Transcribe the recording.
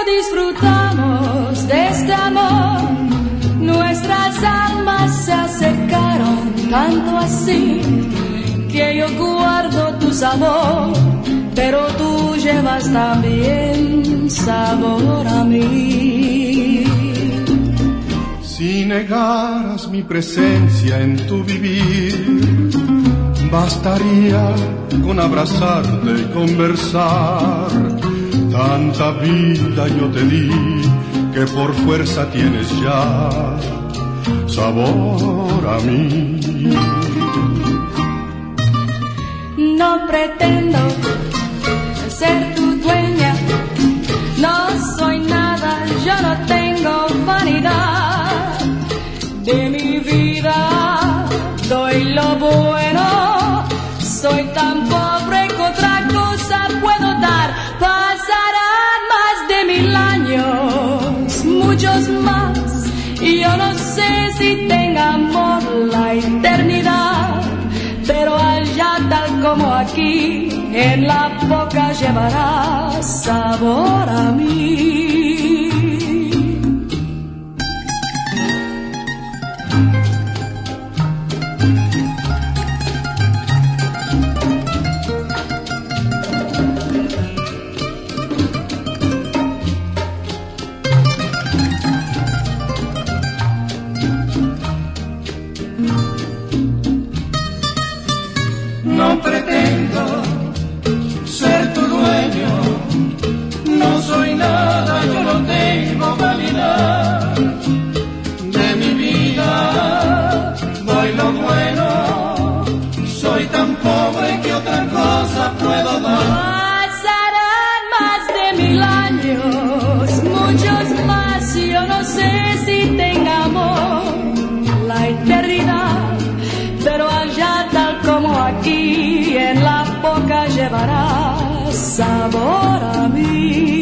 disfrutamos de este amor, nuestras almas se acercaron tanto así, que yo guardo tu sabor, pero tú llevas también sabor a mí. Si negaras mi presencia en tu vivir, bastaría con abrazarte y conversar. Tanta vida yo te di que por fuerza tienes ya sabor a mí. No pretendo ser tu dueña, no soy nada, yo no tengo vanidad. De mi vida doy lo bueno, soy tan pobre que otra cosa puedo dar. Pasarán más de 1000 años, muchos más, y yo no sé si tenga amor la eternidad, pero allá tal como aquí, en la boca llevarás sabor a mí. No pretendo ser tu dueño, no soy nada, yo no tengo vanidad. De mi vida doy lo bueno, soy tan pobre que otra cosa puedo dar. Pasarán más de 1000 años, muchos más, yo no sé si tenga amor la eternidad, pero allá tal como aquí, en la boca llevarás sabor a mí.